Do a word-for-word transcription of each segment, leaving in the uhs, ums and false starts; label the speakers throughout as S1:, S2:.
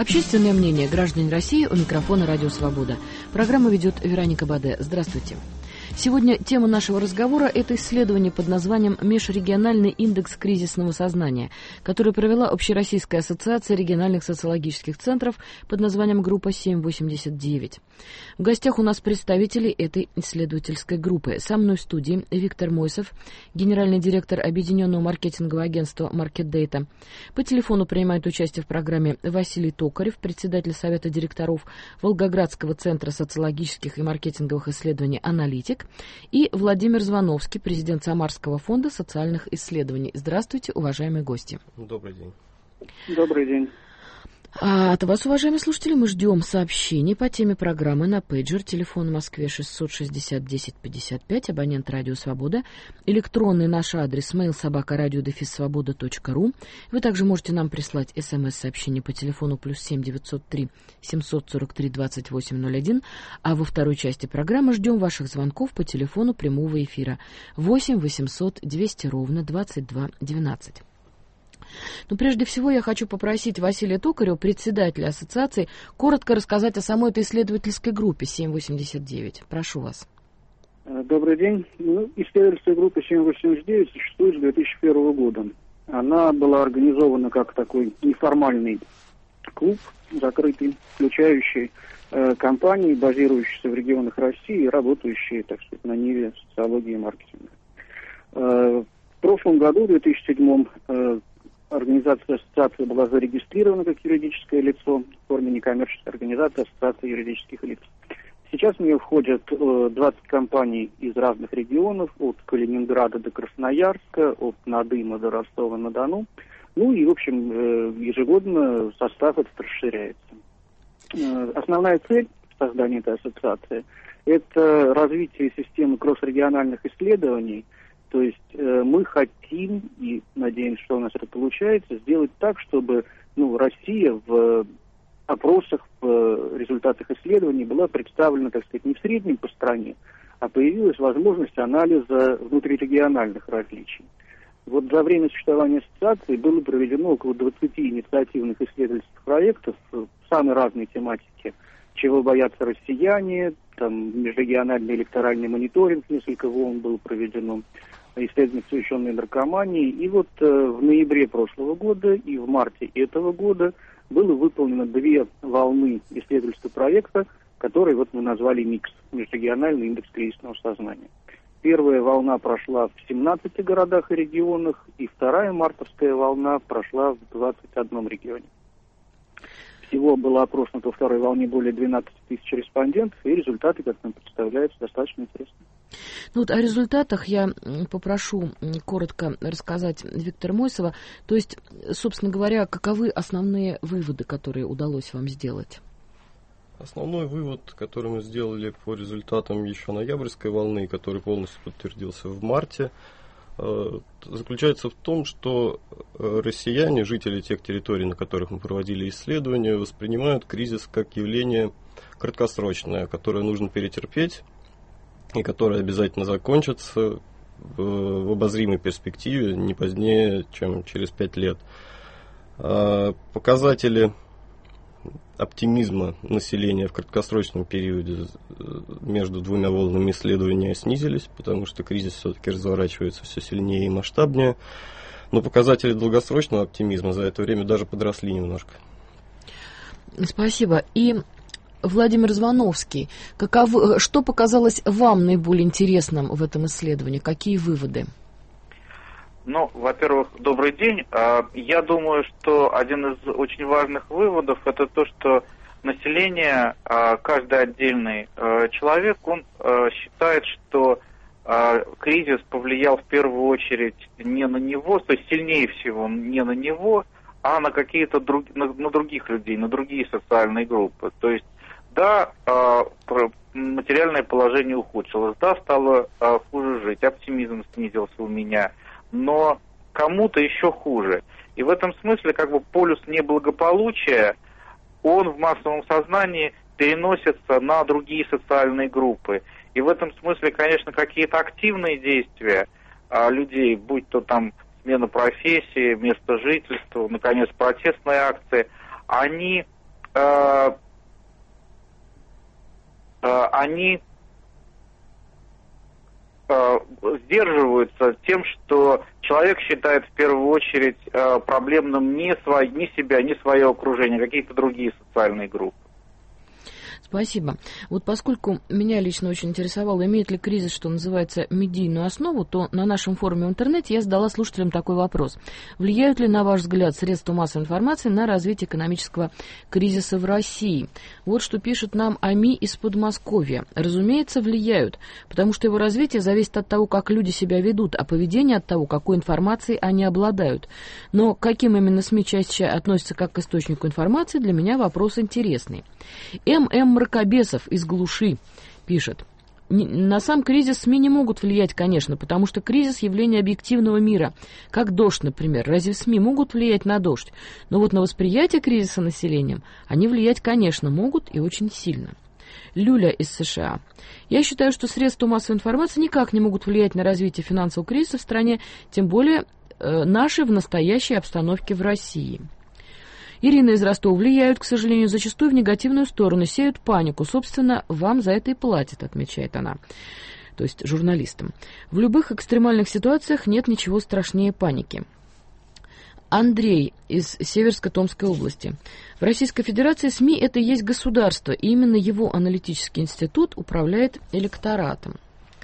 S1: Общественное мнение граждан России. У микрофона «Радио Свобода». Программу ведет Вероника Баде. Здравствуйте. Сегодня тема нашего разговора – это исследование под названием «Межрегиональный индекс кризисного сознания», которое провела Общероссийская ассоциация региональных социологических центров под названием «Группа семь восемьдесят девять». В гостях у нас представители этой исследовательской группы. Со мной в студии Виктор Мойсов, генеральный директор объединенного маркетингового агентства Market Data. По телефону принимает участие в программе Василий Токарев, председатель Совета директоров Волгоградского центра социологических и маркетинговых исследований «Аналитик», и Владимир Звановский, президент Самарского фонда социальных исследований. Здравствуйте, уважаемые гости.
S2: Добрый день.
S3: Добрый день.
S1: А от вас, уважаемые слушатели, мы ждем сообщений по теме программы на пейджер. Телефон в Москве шестьсот шестьдесят десять пятьдесят пять, абонент «Радио Свобода». Электронный наш адрес mail собака радио дефис свобода точка ру. Вы также можете нам прислать смс-сообщение по телефону плюс семь девятьсот три семьсот сорок три двадцать восемь ноль один. А во второй части программы ждем ваших звонков по телефону прямого эфира восемь восемьсот двести ровно двадцать два двенадцать. Но прежде всего я хочу попросить Василия Токарева, председателя ассоциации, коротко рассказать о самой этой исследовательской группе семь восемьдесят девять. Прошу вас.
S3: Добрый день. Ну, исследовательская группа семь восемьдесят девять существует с две тысячи первого года. Она была организована как такой неформальный клуб, закрытый, включающий э, компании, базирующиеся в регионах России и работающие, так сказать, на ниве социологии и маркетинга. Э, в прошлом году, в две тысячи седьмом, э, организация ассоциации была зарегистрирована как юридическое лицо в форме некоммерческой организации ассоциации юридических лиц. Сейчас в нее входят двадцать компаний из разных регионов, от Калининграда до Красноярска, от Надыма до Ростова-на-Дону. Ну и, в общем, ежегодно состав этот расширяется. Основная цель создания этой ассоциации – это развитие системы кросс-региональных исследований. То есть э, мы хотим, и надеемся, что у нас это получается, сделать так, чтобы ну, Россия в опросах, в результатах исследований была представлена, так сказать, не в среднем по стране, а появилась возможность анализа внутрирегиональных различий. Вот за время существования ассоциации было проведено около двадцати инициативных исследовательских проектов в самой разной тематике. Чего боятся россияне, там межрегиональный электоральный мониторинг, несколько волн было проведено, исследования, посвященные наркомании. И вот э, в ноябре прошлого года и в марте этого года было выполнено две волны исследовательского проекта, которые вот мы назвали МИКС, межрегиональный индекс кризисного сознания. Первая волна прошла в семнадцати городах и регионах, и вторая мартовская волна прошла в двадцати одном регионе. Всего было опросано во второй волне более двенадцати тысяч респондентов, и результаты, как нам представляются, достаточно интересны.
S1: Ну вот о результатах я попрошу коротко рассказать Виктора Мойсова. То есть, собственно говоря, каковы основные выводы, которые удалось вам сделать?
S2: Основной вывод, который мы сделали по результатам еще ноябрьской волны, который полностью подтвердился в марте, заключается в том, что россияне, жители тех территорий, на которых мы проводили исследования, воспринимают кризис как явление краткосрочное, которое нужно перетерпеть и которое обязательно закончится в обозримой перспективе не позднее, чем через пять лет. Показатели оптимизма населения в краткосрочном периоде между двумя волнами исследования снизились, потому что кризис все-таки разворачивается все сильнее и масштабнее. Но показатели долгосрочного оптимизма за это время даже подросли немножко.
S1: Спасибо. И Владимир Звановский, каков, что показалось вам наиболее интересным в этом исследовании? Какие выводы?
S4: Ну, во-первых, добрый день. Я думаю, что один из очень важных выводов – это то, что население, каждый отдельный человек, он считает, что кризис повлиял в первую очередь не на него, то есть сильнее всего не на него, а на какие-то друг, на, на других людей, на другие социальные группы. То есть, да, материальное положение ухудшилось, да, стало хуже жить, оптимизм снизился у меня, но кому-то еще хуже. И в этом смысле как бы полюс неблагополучия, он в массовом сознании переносится на другие социальные группы. И в этом смысле, конечно, какие-то активные действия а, людей, будь то там смена профессии, место жительства, наконец, протестные акции, они э, э, они э, сдерживаются тем, что человек считает в первую очередь э, проблемным не, свой, не себя, не свое окружение, а какие-то другие социальные группы.
S1: Спасибо. Вот поскольку меня лично очень интересовало, имеет ли кризис, что называется, медийную основу, то на нашем форуме в интернете я задала слушателям такой вопрос. Влияют ли, на ваш взгляд, средства массовой информации на развитие экономического кризиса в России? Вот что пишет нам АМИ из Подмосковья. Разумеется, влияют, потому что его развитие зависит от того, как люди себя ведут, а поведение от того, какой информацией они обладают. Но к каким именно СМИ чаще относятся как к источнику информации, для меня вопрос интересный. М М Мракобесов из Глуши пишет. На сам кризис СМИ не могут влиять, конечно, потому что кризис – явление объективного мира. Как дождь, например. Разве СМИ могут влиять на дождь? Но вот на восприятие кризиса населением они влиять, конечно, могут и очень сильно. Люля из США. Я считаю, что средства массовой информации никак не могут влиять на развитие финансового кризиса в стране, тем более э, нашей в настоящей обстановке в России. Ирина из Ростова. Влияют, к сожалению, зачастую в негативную сторону, сеют панику. Собственно, вам за это и платят, отмечает она, то есть журналистам. В любых экстремальных ситуациях нет ничего страшнее паники. Андрей из Северско-Томской области. В Российской Федерации СМИ – это и есть государство, и именно его аналитический институт управляет электоратом.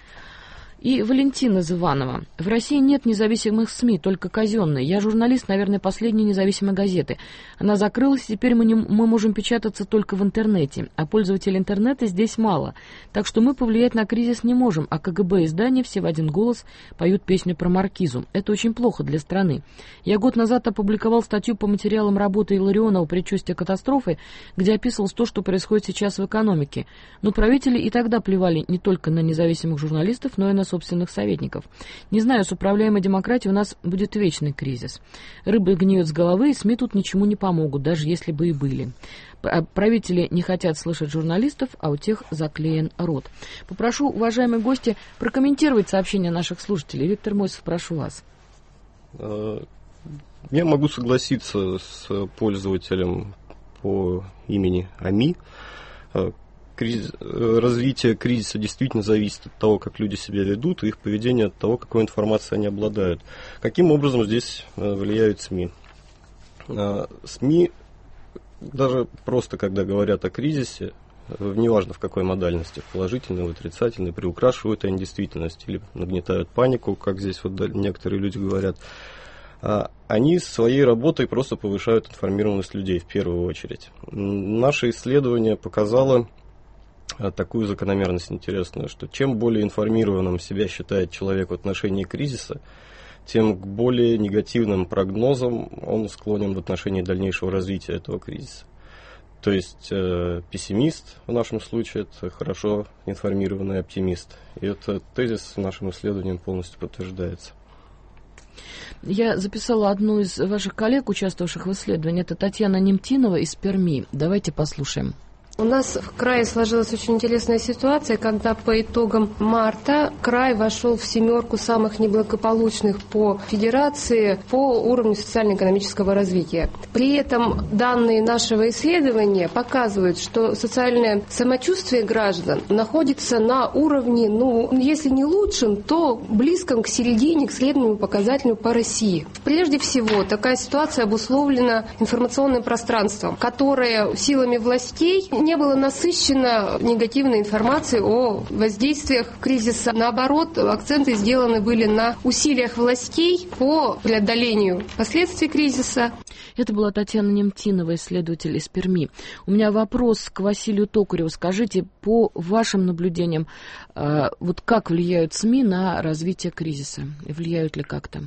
S1: И Валентина из Иванова. В России нет независимых СМИ, только казенные. Я журналист, наверное, последней независимой газеты. Она закрылась, и теперь мы, не, мы можем печататься только в интернете. А пользователей интернета здесь мало. Так что мы повлиять на кризис не можем, а КГБ издания все в один голос поют песню про маркизу. Это очень плохо для страны. Я год назад опубликовал статью по материалам работы Илларионова «Предчувствие катастрофы», где описывалось то, что происходит сейчас в экономике. Но правители и тогда плевали не только на независимых журналистов, но и на собственных советников. Не знаю, с управляемой демократией у нас будет вечный кризис. Рыба гниет с головы, и СМИ тут ничему не помогут, даже если бы и были. Правители не хотят слышать журналистов, а у тех заклеен рот. Попрошу, уважаемые гости, прокомментировать сообщения наших слушателей. Виктор Мойсов, прошу вас.
S2: Я могу согласиться с пользователем по имени Ами. Кризис, развитие кризиса действительно зависит от того, как люди себя ведут, и их поведение от того, какой информацией они обладают. Каким образом здесь влияют СМИ? СМИ, даже просто когда говорят о кризисе, неважно в какой модальности, положительной или отрицательной, приукрашивают они действительность или нагнетают панику, как здесь вот некоторые люди говорят, они своей работой просто повышают информированность людей в первую очередь. Наше исследование показало такую закономерность интересную, что чем более информированным себя считает человек в отношении кризиса, тем к более негативным прогнозам он склонен в отношении дальнейшего развития этого кризиса. То есть э, пессимист в нашем случае – это хорошо информированный оптимист. И этот тезис нашим исследованием полностью подтверждается.
S1: Я записала одну из ваших коллег, участвовавших в исследовании. Это Татьяна Немтинова из Перми. Давайте послушаем.
S5: У нас в крае сложилась очень интересная ситуация, когда по итогам марта край вошел в семерку самых неблагополучных по федерации по уровню социально-экономического развития. При этом данные нашего исследования показывают, что социальное самочувствие граждан находится на уровне, ну, если не лучшем, то близком к середине, к среднему показателю по России. Прежде всего, такая ситуация обусловлена информационным пространством, которое силами властей не было насыщено негативной информацией о воздействиях кризиса. Наоборот, акценты сделаны были на усилиях властей по преодолению последствий кризиса.
S1: Это была Татьяна Немтинова, исследователь из Перми. У меня вопрос к Василию Токареву. Скажите, по вашим наблюдениям, вот как влияют СМИ на развитие кризиса? Влияют ли как-то?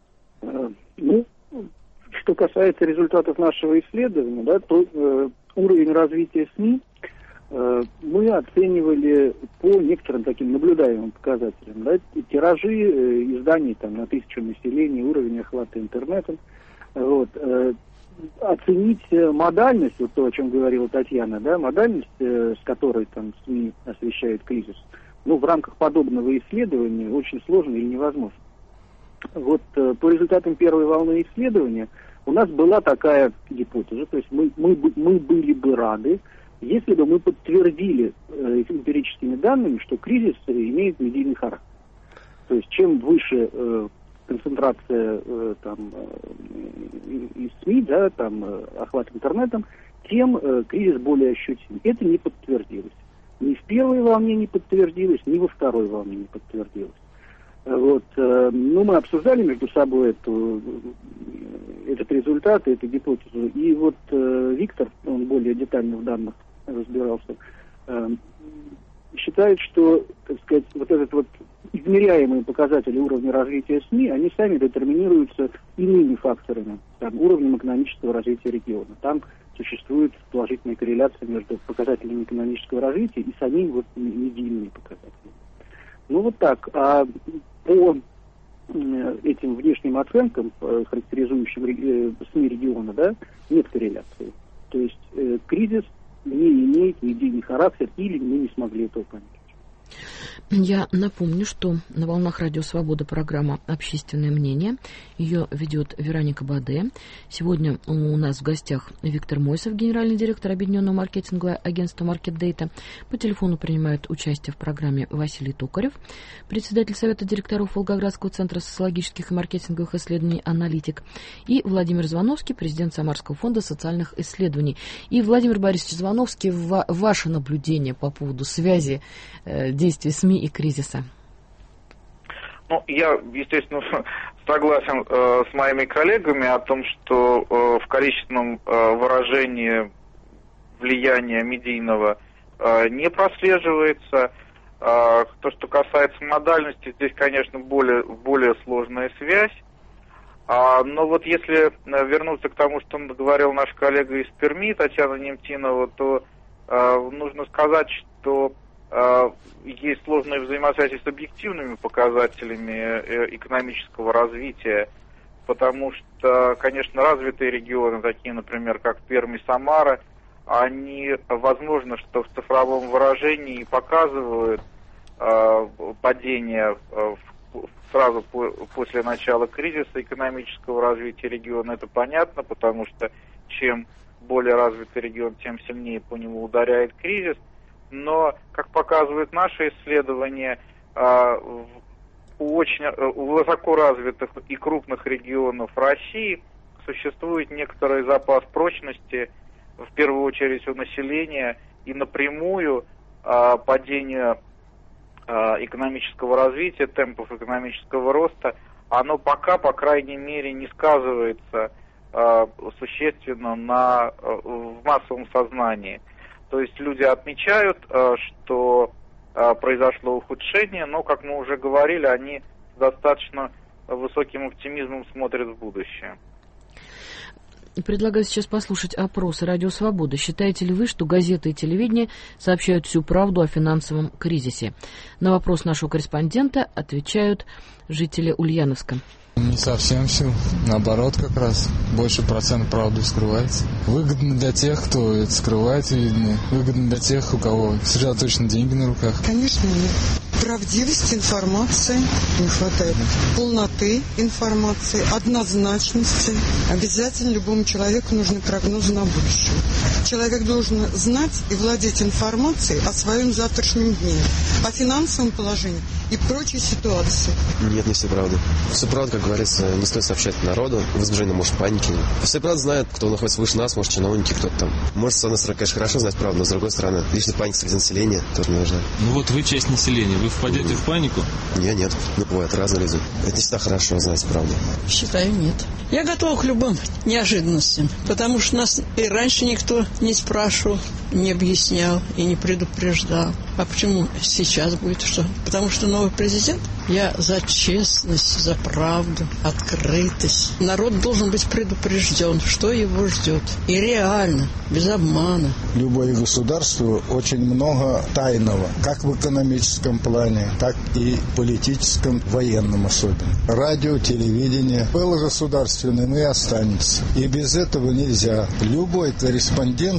S3: Ну, что касается результатов нашего исследования, да, то э, уровень развития СМИ э, мы оценивали по некоторым таким наблюдаемым показателям. Да, тиражи э, изданий там, на тысячу населения, уровень охвата интернетом. Вот, э, оценить модальность, вот то, о чем говорила Татьяна, да, модальность, э, с которой там СМИ освещают кризис, ну, в рамках подобного исследования очень сложно или невозможно. Вот э, по результатам первой волны исследования У нас была такая гипотеза, то есть мы, мы, мы были бы рады, если бы мы подтвердили э, эмпирическими данными, что кризис имеет медийный характер. То есть чем выше э, концентрация э, там, э, и СМИ, да, там, э, охват интернетом, тем э, кризис более ощутим. Это не подтвердилось. Ни в первой волне не подтвердилось, ни во второй волне не подтвердилось. Вот, э, ну, мы обсуждали между собой эту, этот результат, эту гипотезу. И вот э, Виктор, он более детально в данных разбирался, э, считает, что, так сказать, вот этот вот измеряемые показатели уровня развития СМИ, они сами детерминируются иными факторами, там, уровнем экономического развития региона. Там существует положительная корреляция между показателями экономического развития и самими вот медийными показателями. Ну вот так. А по этим внешним оценкам, характеризующим СМИ региона, да, нет корреляции. То есть э, кризис не имеет медийный характер, или мы не смогли этого понять.
S1: Я напомню, что на волнах Радио Свобода программа «Общественное мнение». Ее ведет Вероника Баде. Сегодня у нас в гостях Виктор Мойсов, генеральный директор Объединенного маркетингового агентства Market Data. По телефону принимает участие в программе Василий Токарев, председатель Совета директоров Волгоградского центра социологических и маркетинговых исследований «Аналитик», и Владимир Звановский, президент Самарского фонда социальных исследований. И, Владимир Борисович Звановский, ва- ваше наблюдение по поводу связи э, действий СМИ и кризиса?
S4: Ну, я, естественно, согласен э, с моими коллегами о том, что э, в количественном э, выражении влияния медийного э, не прослеживается. Э, то, что касается модальности, здесь, конечно, более, более сложная связь. А, но вот если вернуться к тому, что говорил наш коллега из Перми, Татьяна Немтинова, то э, нужно сказать, что есть сложные взаимосвязи с объективными показателями экономического развития, потому что, конечно, развитые регионы, такие, например, как Пермь и Самара, они, возможно, что в цифровом выражении показывают э, падение э, сразу по, после начала кризиса экономического развития региона. Это понятно, потому что чем более развитый регион, тем сильнее по нему ударяет кризис. Но, как показывают наши исследования, у очень у высоко развитых и крупных регионов России существует некоторый запас прочности, в первую очередь у населения, и напрямую падение экономического развития, темпов экономического роста, оно пока, по крайней мере, не сказывается существенно на, в массовом сознании. То есть люди отмечают, что произошло ухудшение, но, как мы уже говорили, они с достаточно высоким оптимизмом смотрят в будущее.
S1: Предлагаю сейчас послушать опрос Радио Свобода. Считаете ли вы, что газеты и телевидение сообщают всю правду о финансовом кризисе? На вопрос нашего корреспондента отвечают жители Ульяновска.
S6: Не совсем все. Наоборот, как раз больше процент правды скрывается. Выгодно для тех, кто это скрывает, видно. Выгодно для тех, у кого сосредоточены деньги на руках.
S7: Конечно, нет. Правдивости информации не хватает. Полноты информации, однозначности. Обязательно любому человеку нужны прогнозы на будущее. Человек должен знать и владеть информацией о своем завтрашнем дне, о финансовом положении и прочей ситуации.
S8: Нет, не все правда. Все правда, как говорится, не стоит сообщать народу, в возбуждении, может, паники. Все правда знают, кто находится выше нас, может, чиновники, кто-то там. Может, с одной стороны, конечно, хорошо знать правду, но с другой стороны, лишняя паника среди населения тоже не нужна.
S9: Ну вот вы часть населения, вы впадете в панику?
S8: Нет, нет. Ну, бывает, разные люди. Это не всегда хорошо знать правду.
S10: Считаю, нет. Я готова к любым неожиданностям, потому что нас и раньше никто не спрашивал, не объяснял и не предупреждал. А почему сейчас будет что? Потому что новый президент? Я за честность, за правду, открытость. Народ должен быть предупрежден, что его ждет. И реально, без обмана.
S11: Любое государство очень много тайного, как в экономическом плане, так и в политическом, военном особенно. Радио, телевидение было государственным и останется. И без этого нельзя. Любой корреспондент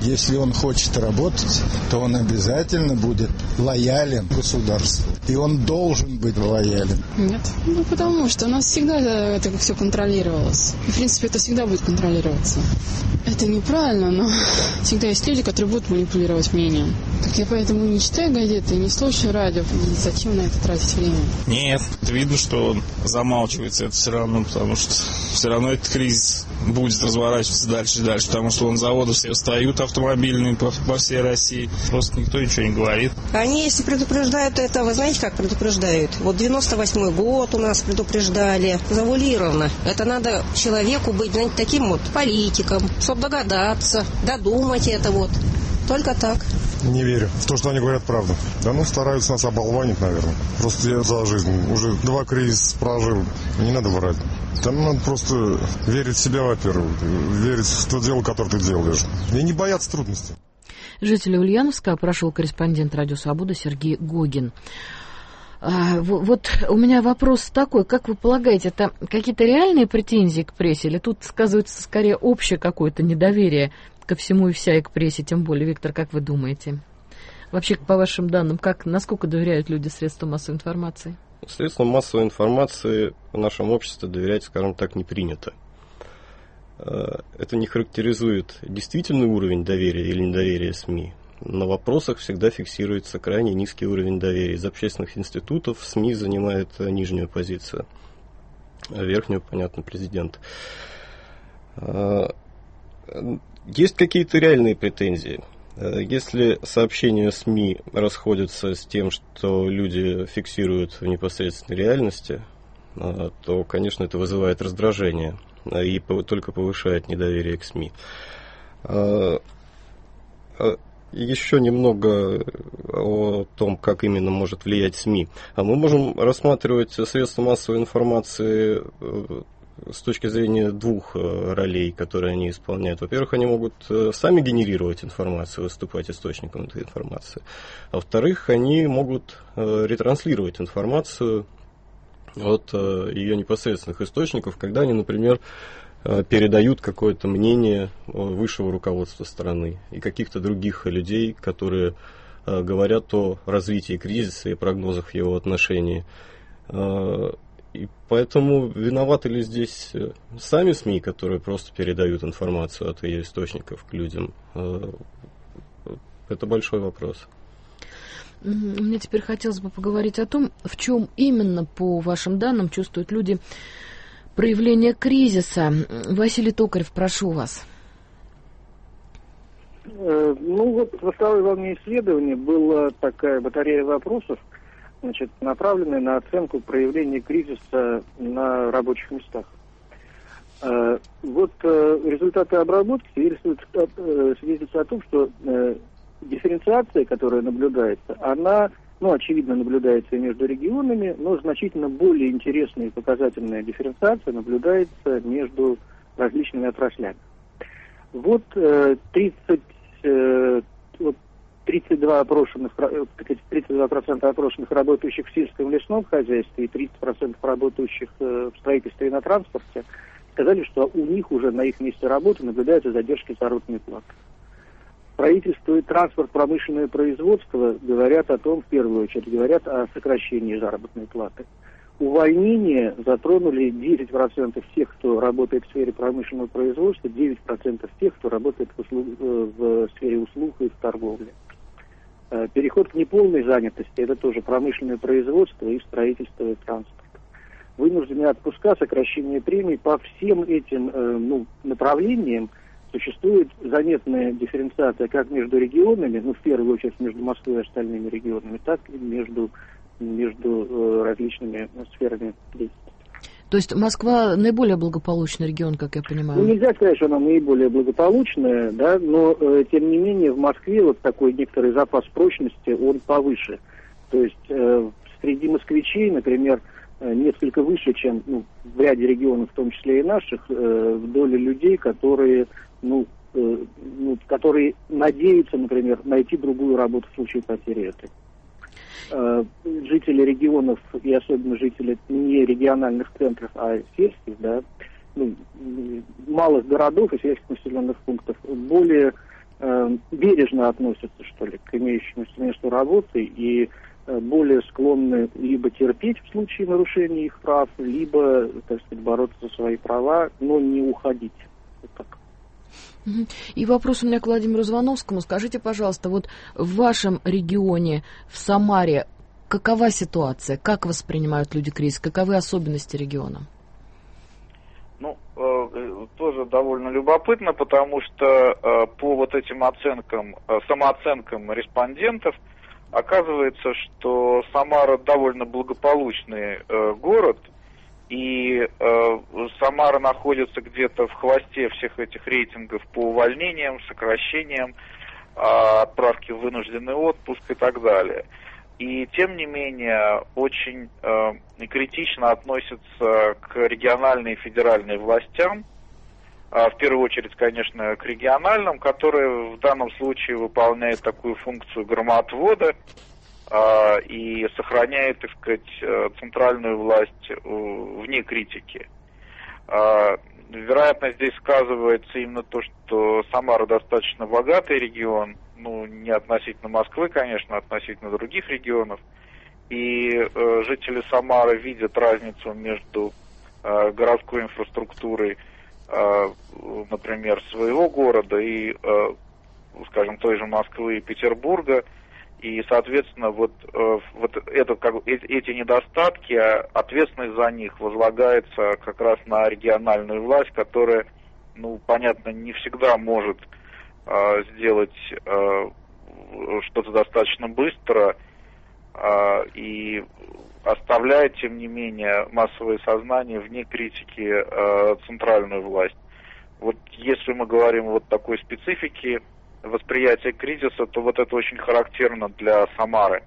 S11: Если он хочет работать, то он обязательно будет лоялен государству. И он должен быть лоялен.
S12: Нет. Ну, потому что у нас всегда это все контролировалось. И, в принципе, это всегда будет контролироваться. Это неправильно, но всегда есть люди, которые будут манипулировать мнением. Так я поэтому не читаю газеты, не слушаю радио. И зачем на это тратить время?
S9: Нет, видно, что он замалчивается это все равно, потому что все равно этот кризис будет разворачиваться дальше и дальше, потому что вон заводы все встают автомобильные по, по всей России. Просто никто ничего не говорит.
S13: Они, если предупреждают это, вы знаете, как предупреждают? Вот девяносто восьмой год у нас предупреждали завуалированно. Это надо человеку быть, знаете, таким вот политиком, чтобы догадаться, додумать это вот. Только так.
S14: Не верю в то, что они говорят правду. Да ну, стараются нас оболванить, наверное. Просто я за жизнь уже два кризиса прожил. Не надо врать. Там надо просто верить в себя, во-первых. Верить в то дело, которое ты делаешь. И не бояться трудностей.
S1: Жителя Ульяновска опрашивал корреспондент «Радио Свобода» Сергей Гогин. А, вот у меня вопрос такой. Как вы полагаете, это какие-то реальные претензии к прессе? Или тут сказывается скорее общее какое-то недоверие ко всему и вся, и к прессе, тем более? Виктор, как вы думаете? Вообще, по вашим данным, как, насколько доверяют люди средствам массовой информации?
S2: Средствам массовой информации в нашем обществе доверять, скажем так, не принято. Это не характеризует действительный уровень доверия или недоверия СМИ. На вопросах всегда фиксируется крайне низкий уровень доверия. Из общественных институтов СМИ занимает нижнюю позицию, а верхнюю, понятно, президент. Есть какие-то реальные претензии. Если сообщения СМИ расходятся с тем, что люди фиксируют в непосредственной реальности, то, конечно, это вызывает раздражение и только повышает недоверие к СМИ. Еще немного о том, как именно может влиять СМИ. Мы можем рассматривать средства массовой информации с точки зрения двух ролей, которые они исполняют. Во-первых, они могут сами генерировать информацию, выступать источником этой информации. А во-вторых, они могут ретранслировать информацию от ее непосредственных источников, когда они, например, передают какое-то мнение высшего руководства страны и каких-то других людей, которые говорят о развитии кризиса и прогнозах в его отношении. И поэтому виноваты ли здесь сами СМИ, которые просто передают информацию от ее источников к людям? Это большой вопрос.
S1: Мне теперь хотелось бы поговорить о том, в чем именно, по вашим данным, чувствуют люди проявление кризиса. Василий Токарев, прошу вас.
S3: Ну вот во второй волне исследования была такая батарея вопросов, значит, направленная на оценку проявления кризиса на рабочих местах. Вот результаты обработки свидетельствуют о том, что дифференциация, которая наблюдается, она, ну, очевидно, наблюдается и между регионами, но значительно более интересная и показательная дифференциация наблюдается между различными отраслями. Вот тридцать, вот тридцать два опрошенных, тридцать два процента опрошенных работающих в сельском лесном хозяйстве и тридцать процентов работающих в строительстве и на транспорте сказали, что у них уже на их месте работы наблюдаются задержки заработной платы. Правительство и транспорт, промышленное производство говорят о том, в первую очередь, говорят о сокращении заработной платы. Увольнения затронули десять процентов тех, кто работает в сфере промышленного производства, девять процентов тех, кто работает в, услуг, в сфере услуг и в торговле. Переход к неполной занятости – это тоже промышленное производство и строительство и транспорт. Вынужденные отпуска, сокращение премий по всем этим ну, направлениям существует заметная дифференциация как между регионами, ну, в первую очередь между Москвой и остальными регионами, так и между, между э, различными сферами деятельности.
S1: То есть Москва наиболее благополучный регион, как я понимаю?
S3: Ну, нельзя сказать, что она наиболее благополучная, да, но, э, тем не менее, в Москве вот такой некоторый запас прочности, он повыше. То есть э, среди москвичей, например, несколько выше, чем ну, в ряде регионов, в том числе и наших, э, в доле людей, которые, ну, э, ну, которые надеются, например, найти другую работу в случае потери этой. Э, жители регионов, и особенно жители не региональных центров, а сельских, да, ну, малых городов и сельских населенных пунктов, более э, бережно относятся, что ли, к имеющемуся месту работы и э, более склонны либо терпеть в случае нарушения их прав, либо, так сказать, бороться за свои права, но не уходить. Вот так.
S1: И вопрос у меня к Владимиру Звоновскому. Скажите, пожалуйста, вот в вашем регионе, в Самаре, какова ситуация? Как воспринимают люди кризис? Каковы особенности региона?
S4: Ну, э, тоже довольно любопытно, потому что э, по вот этим оценкам, э, самооценкам респондентов, оказывается, что Самара довольно благополучный э, город, и э, Самара находится где-то в хвосте всех этих рейтингов по увольнениям, сокращениям, э, отправке в вынужденный отпуск и так далее. И тем не менее очень э, критично относятся к региональной и федеральной властям, э, в первую очередь, конечно, к региональным, которые в данном случае выполняют такую функцию громоотвода э, и сохраняют, так сказать, центральную власть э, вне критики. Э, вероятно, здесь сказывается именно то, что Самара достаточно богатый регион, ну, не относительно Москвы, конечно, а относительно других регионов. И э, жители Самары видят разницу между э, городской инфраструктурой, э, например, своего города и, э, скажем, той же Москвы и Петербурга. И, соответственно, вот, э, вот это, как, э, эти недостатки, ответственность за них возлагается как раз на региональную власть, которая, ну, понятно, не всегда может сделать э, что-то достаточно быстро э, и оставляет, тем не менее, массовое сознание вне критики э, центральную власть. Вот если мы говорим о вот такой специфике восприятия кризиса, то вот это очень характерно для Самары.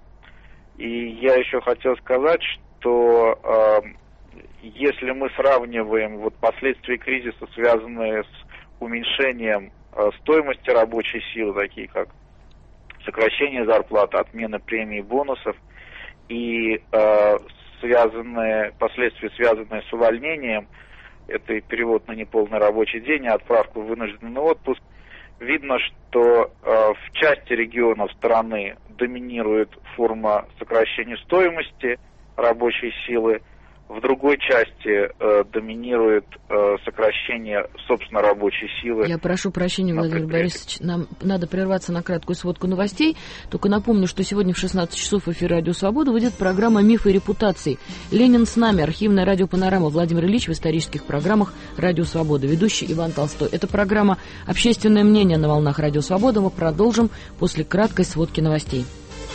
S4: И я еще хотел сказать, что э, если мы сравниваем вот последствия кризиса, связанные с уменьшением стоимости рабочей силы, такие как сокращение зарплат, отмена премий и бонусов, и э, связанные, последствия, связанные с увольнением, это и перевод на неполный рабочий день, и отправку в вынужденный отпуск, видно, что э, в части регионов страны доминирует форма сокращения стоимости рабочей силы, в другой части э, доминирует э, сокращение, собственно, рабочей силы.
S1: Я прошу прощения, Владимир Борисович, нам надо прерваться на краткую сводку новостей. Только напомню, что сегодня в шестнадцать часов в эфире «Радио Свобода» выйдет программа «Мифы и репутации». Ленин с нами, архивная радиопанорама. Владимир Ильич в исторических программах «Радио Свобода». Ведущий Иван Толстой. Это программа «Общественное мнение» на волнах «Радио Свобода». Мы продолжим после краткой сводки новостей.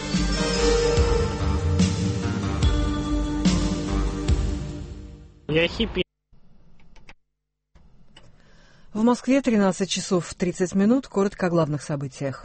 S15: Я хиппи.
S16: В Москве тринадцать часов тридцать минут. Коротко о главных событиях.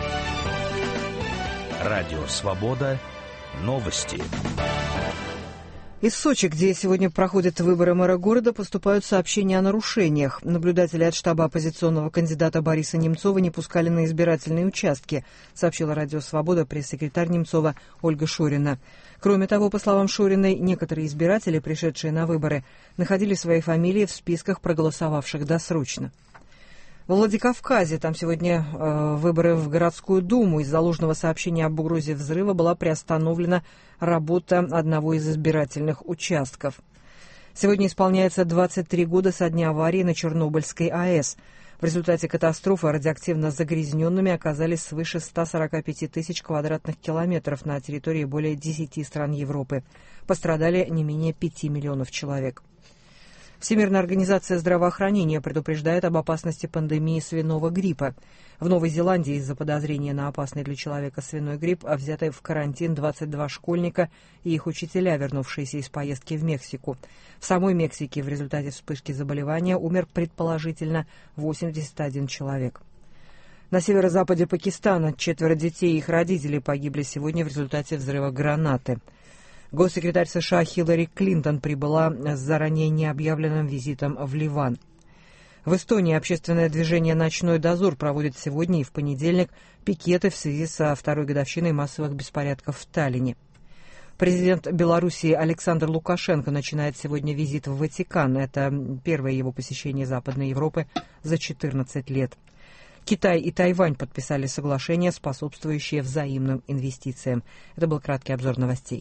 S17: Радио «Свобода». Новости.
S16: Из Сочи, где сегодня проходят выборы мэра города, поступают сообщения о нарушениях. Наблюдатели от штаба оппозиционного кандидата Бориса Немцова не пускали на избирательные участки, сообщила радио «Свобода» пресс-секретарь Немцова Ольга Шурина. Кроме того, по словам Шуриной, некоторые избиратели, пришедшие на выборы, находили свои фамилии в списках проголосовавших досрочно. Во Владикавказе, там сегодня э, выборы в городскую думу. Из-за ложного сообщения об угрозе взрыва была приостановлена работа одного из избирательных участков. Сегодня исполняется двадцать три года со дня аварии на Чернобыльской АЭС. В результате катастрофы радиоактивно загрязненными оказались свыше ста сорока пяти тысяч квадратных километров на территории более десяти стран Европы. Пострадали не менее пяти миллионов человек. Всемирная организация здравоохранения предупреждает об опасности пандемии свиного гриппа. В Новой Зеландии из-за подозрения на опасный для человека свиной грипп взяты в карантин двадцать два школьника и их учителя, вернувшиеся из поездки в Мексику. В самой Мексике в результате вспышки заболевания умер предположительно восемьдесят один человек. На северо-западе Пакистана четверо детей и их родителей погибли сегодня в результате взрыва гранаты. Госсекретарь США Хиллари Клинтон прибыла с заранее необъявленным визитом в Ливан. В Эстонии общественное движение «Ночной дозор» проводит сегодня и в понедельник пикеты в связи со второй годовщиной массовых беспорядков в Таллине. Президент Белоруссии Александр Лукашенко начинает сегодня визит в Ватикан. Это первое его посещение Западной Европы за четырнадцать лет. Китай и Тайвань подписали соглашение, способствующее взаимным инвестициям. Это был краткий обзор новостей.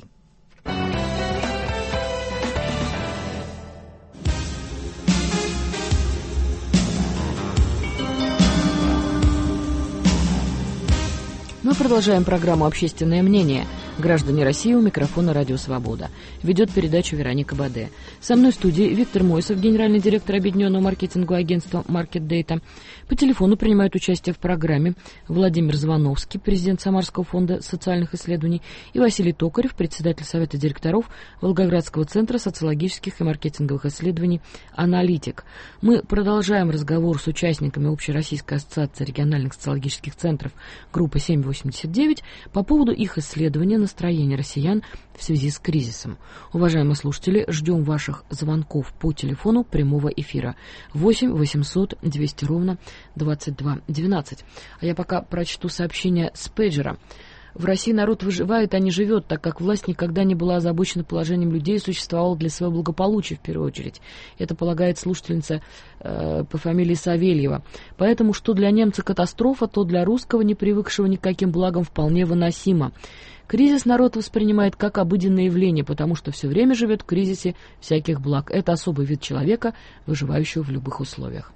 S1: Мы продолжаем программу «Общественное мнение». Граждане России, у микрофона «Радио Свобода». Ведет передачу Вероника Баде. Со мной в студии Виктор Мойсов, генеральный директор объединенного маркетингового агентства Market Data. По телефону принимают участие в программе Владимир Звановский, президент Самарского фонда социальных исследований, и Василий Токарев, председатель Совета директоров Волгоградского центра социологических и маркетинговых исследований «Аналитик». Мы продолжаем разговор с участниками Общероссийской ассоциации региональных социологических центров группы семь восемьдесят девять по поводу их исследования настроения россиян в связи с кризисом. Уважаемые слушатели, ждем ваших звонков по телефону прямого эфира восемь восемьсот двести ровно двадцать два двенадцать. А я пока прочту сообщение с пейджера. В России народ выживает, а не живет, так как власть никогда не была озабочена положением людей и существовала для своего благополучия в первую очередь. Это полагает слушательница э, по фамилии Савельева. Поэтому что для немца катастрофа, то для русского, не привыкшего ни к каким благам, вполне выносимо. Кризис народ воспринимает как обыденное явление, потому что все время живет в кризисе всяких благ. Это особый вид человека, выживающего в любых условиях.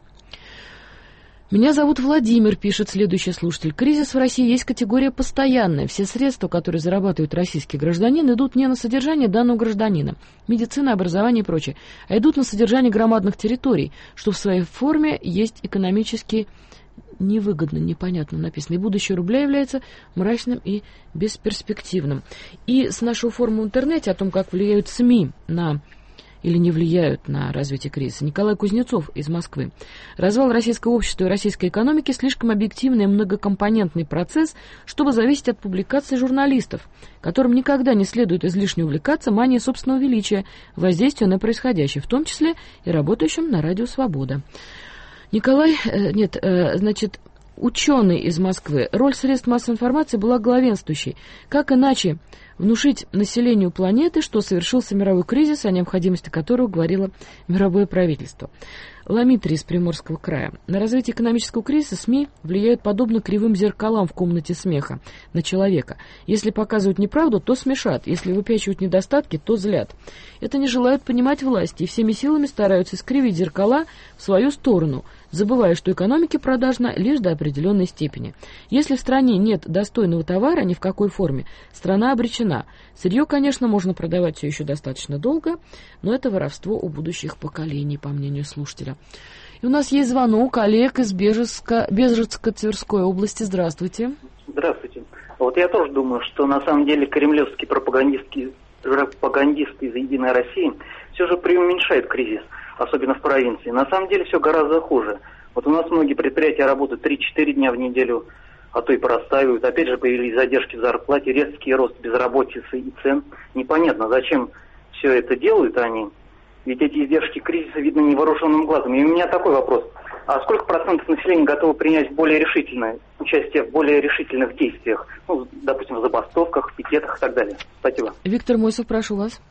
S1: Меня зовут Владимир, пишет следующий слушатель. Кризис в России есть категория постоянная. Все средства, которые зарабатывает российский гражданин, идут не на содержание данного гражданина, медицина, образование и прочее, а идут на содержание громадных территорий, что в своей форме есть экономически невыгодно, непонятно написано. И будущее рубля является мрачным и бесперспективным. И с нашего форума в интернете о том, как влияют СМИ на или не влияют на развитие кризиса. Николай Кузнецов из Москвы. Развал российского общества и российской экономики слишком объективный и многокомпонентный процесс, чтобы зависеть от публикаций журналистов, которым никогда не следует излишне увлекаться манией собственного величия, воздействия на происходящее, в том числе и работающим на радио «Свобода». Николай, э, нет, э, значит, ученый из Москвы. Роль средств массовой информации была главенствующей. Как иначе внушить населению планеты, что совершился мировой кризис, о необходимости которого говорило мировое правительство? Ламитрий из Приморского края. На развитие экономического кризиса СМИ влияют подобно кривым зеркалам в комнате смеха на человека. Если показывают неправду, то смешат. Если выпячивают недостатки, то злят. Это не желают понимать власти и всеми силами стараются искривить зеркала в свою сторону, забывая, что экономика продажна лишь до определенной степени. Если в стране нет достойного товара ни в какой форме, страна обречена. Сырье, конечно, можно продавать все еще достаточно долго, но это воровство у будущих поколений, по мнению слушателя. И у нас есть звонок. Олег из Бежецка, Бежецко-Тверской области. Здравствуйте.
S15: Здравствуйте. Вот я тоже думаю, что на самом деле кремлевские пропагандистские, пропагандисты из «Единой России» все же преуменьшают кризис, особенно в провинции. На самом деле все гораздо хуже. Вот у нас многие предприятия работают три-четыре дня в неделю, а то и простаивают. Опять же появились задержки в зарплате, резкий рост безработицы и цен. Непонятно, зачем все это делают они. Ведь эти издержки кризиса видны невооруженным глазом. И у меня такой вопрос. А сколько процентов населения готовы принять более решительное участие в более решительных действиях? Ну, допустим, в забастовках, пикетах и так далее. Спасибо.
S1: Виктор Мойсов, прошу вас.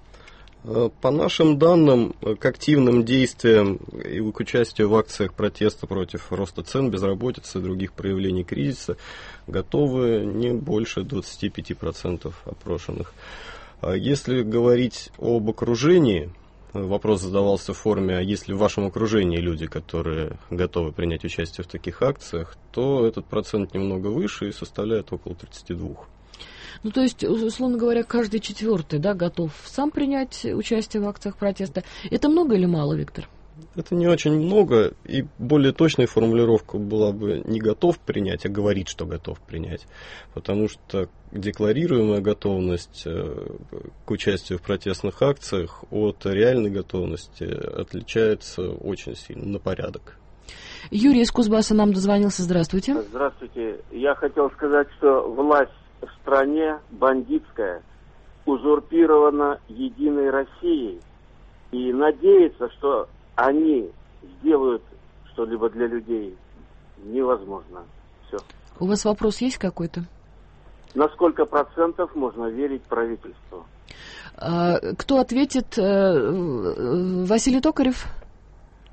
S2: По нашим данным, к активным действиям и к участию в акциях протеста против роста цен, безработицы и других проявлений кризиса готовы не больше двадцать пять процентов опрошенных. Если говорить об окружении, вопрос задавался в форме, а есть ли в вашем окружении люди, которые готовы принять участие в таких акциях, то этот процент немного выше и составляет около тридцать два.
S1: Ну, то есть, условно говоря, каждый четвертый, да, готов сам принять участие в акциях протеста. Это много или мало, Виктор?
S2: Это не очень много, и более точная формулировка была бы не готов принять, а говорит, что готов принять. Потому что декларируемая готовность к участию в протестных акциях от реальной готовности отличается очень сильно, на порядок.
S1: Юрий из Кузбасса нам дозвонился. Здравствуйте.
S18: Здравствуйте. Я хотел сказать, что власть в стране бандитская узурпирована Единой Россией. И надеяться, что они сделают что-либо для людей, невозможно. Все.
S1: У вас вопрос есть какой-то?
S18: На сколько процентов можно верить правительству?
S1: А, кто ответит? Василий Токарев?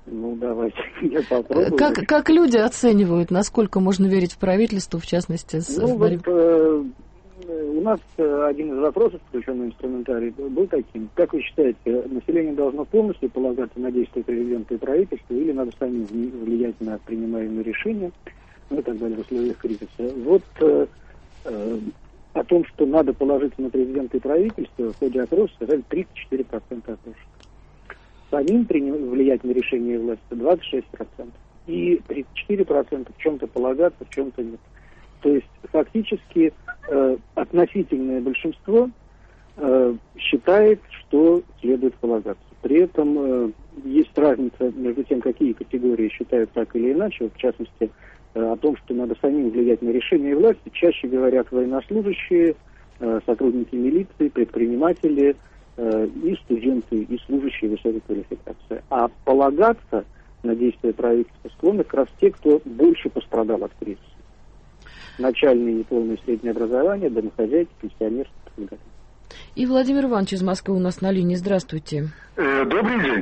S3: Ну, давайте я попробую.
S1: Как, как люди оценивают, насколько можно верить в правительство, в частности, с
S3: Ну,
S1: в борьбе?
S3: вот, э, у нас один из вопросов, включенный в инструментарий, был таким. Как вы считаете, население должно полностью полагаться на действия президента и правительства, или надо самим влиять на принимаемые решения, ну и так далее, в условиях кризиса? Вот э, э, о том, что надо положиться на президента и правительство, в ходе опроса сказали тридцать четыре процента опрошенных. Самим приним, влиять на решение власти двадцать шесть процентов. И тридцать четыре процента в чем-то полагаться, в чем-то нет. То есть фактически э, относительное большинство э, считает, что следует полагаться. При этом э, есть разница между тем, какие категории считают так или иначе. Вот, в частности, э, о том, что надо самим влиять на решение власти, чаще говорят военнослужащие, э, сотрудники милиции, предприниматели, и студенты, и служащие высокой квалификации. А полагаться на действия правительства склонны как раз те, кто больше пострадал от кризиса. Начальное и неполное среднее образование, домохозяйки, пенсионеры и так далее.
S1: И Владимир Иванович из Москвы у нас на линии. Здравствуйте.
S19: Э, добрый день.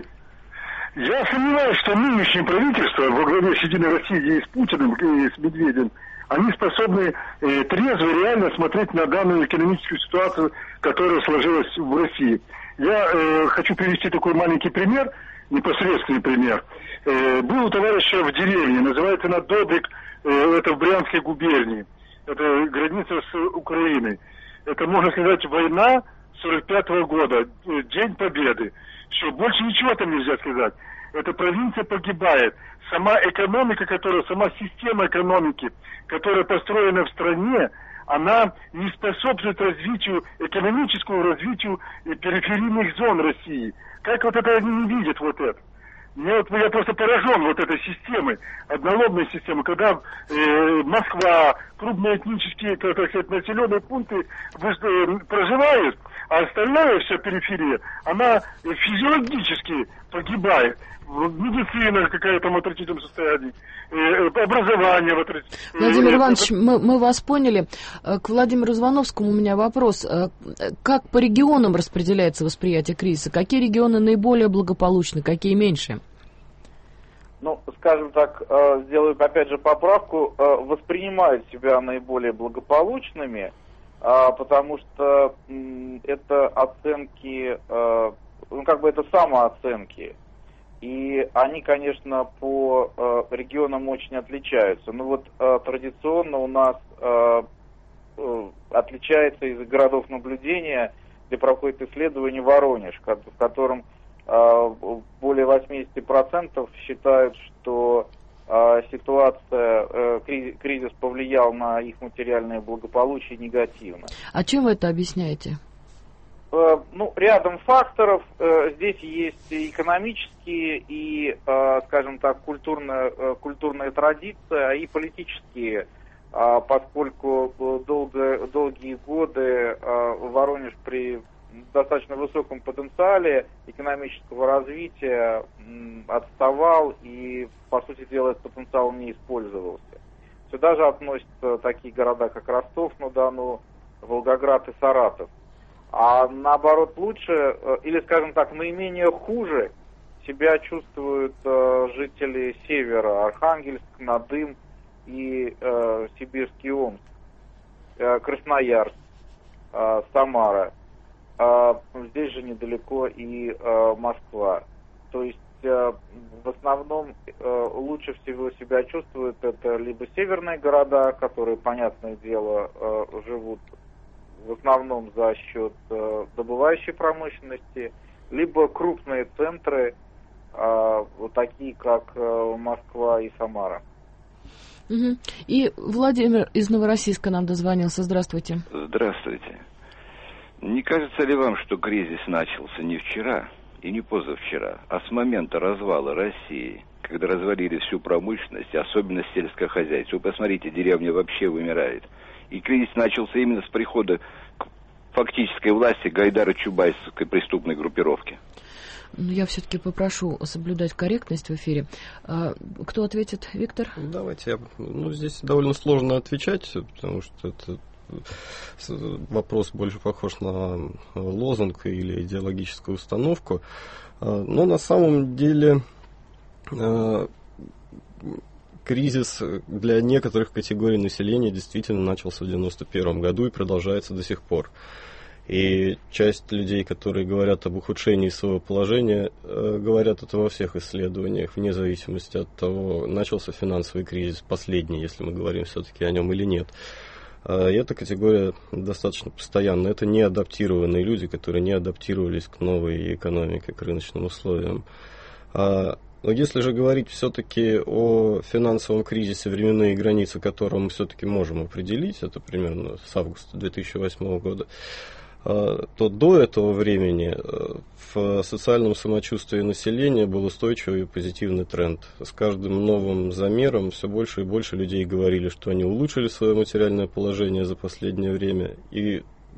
S19: Я сомневаюсь, что нынешнее правительство во главе с Единой Россией и с Путиным, и с Медведем, они способны э, трезво и реально смотреть на данную экономическую ситуацию, которая сложилась в России. Я э, хочу привести такой маленький пример, непосредственный пример. Э, был у товарища в деревне, называется она Добрик, э, это в Брянской губернии, это граница с Украиной. Это, можно сказать, война сорок пятого года, День Победы. Все, больше ничего там нельзя сказать. Эта провинция погибает. Сама экономика, которая, сама система экономики, которая построена в стране, она не способствует развитию, экономическому развитию периферийных зон России. Как вот это они не видят вот это? Мне вот, я просто поражен вот этой системой, однолобной системой, когда э, Москва, крупные этнические, так сказать, населенные пункты э, проживают, а остальная вся периферия, она физиологически погибает. Медицина какая-то в отвратительном состоянии, образование в отвратительном состоянии.
S1: Владимир Иванович, мы, мы вас поняли. К Владимиру Звановскому у меня вопрос. Как по регионам распределяется восприятие кризиса? Какие регионы наиболее благополучны, какие меньше?
S4: Ну, скажем так, сделаю опять же поправку, воспринимают себя наиболее благополучными, потому что это оценки, ну как бы это самооценки. И они, конечно, по э, регионам очень отличаются. Ну вот э, традиционно у нас э, э, отличается из городов наблюдения, где проходит исследование, Воронеж, в котором э, более восемьдесят процентов считают, что э, ситуация, э, кризис, кризис повлиял на их материальное благополучие негативно.
S1: А чем вы это объясняете?
S4: Ну, рядом факторов. Здесь есть и экономические, и, скажем так, культурная, культурная традиция, и политические, поскольку долго, долгие годы Воронеж при достаточно высоком потенциале экономического развития отставал и, по сути дела, этот потенциал не использовался. Сюда же относятся такие города, как Ростов-на-Дону, Волгоград и Саратов. А наоборот лучше, или, скажем так, наименее хуже себя чувствуют э, жители севера, Архангельск, Надым и э, Сибирский Омск, э, Красноярск, э, Самара. Э, здесь же недалеко и э, Москва. То есть э, в основном э, лучше всего себя чувствуют это либо северные города, которые, понятное дело, э, живут в основном за счет э, добывающей промышленности, либо крупные центры, э, вот такие как э, Москва и Самара.
S1: Угу. И Владимир из Новороссийска нам дозвонился. Здравствуйте.
S20: Здравствуйте. Не кажется ли вам, что кризис начался не вчера и не позавчера, а с момента развала России, когда развалили всю промышленность, особенно сельское хозяйство? Вы посмотрите, деревня вообще вымирает. И кризис начался именно с прихода к фактической власти Гайдара-Чубайсовской преступной группировки.
S1: Я все-таки попрошу соблюдать корректность в эфире. Кто ответит? Виктор?
S2: Давайте я... Ну, здесь довольно сложно отвечать, потому что это вопрос больше похож на лозунг или идеологическую установку. Но на самом деле Кризис для некоторых категорий населения действительно начался в девяносто первом году и продолжается до сих пор. И часть людей, которые говорят об ухудшении своего положения, говорят это во всех исследованиях, вне зависимости от того, начался финансовый кризис, последний, если мы говорим все-таки о нем или нет. И эта категория достаточно постоянная. Это не адаптированные люди, которые не адаптировались к новой экономике, к рыночным условиям. Но если же говорить все-таки о финансовом кризисе, временные границы которого мы все-таки можем определить, это примерно с августа две тысячи восьмого года, то до этого времени в социальном самочувствии населения был устойчивый и позитивный тренд. С каждым новым замером все больше и больше людей говорили, что они улучшили свое материальное положение за последнее время, и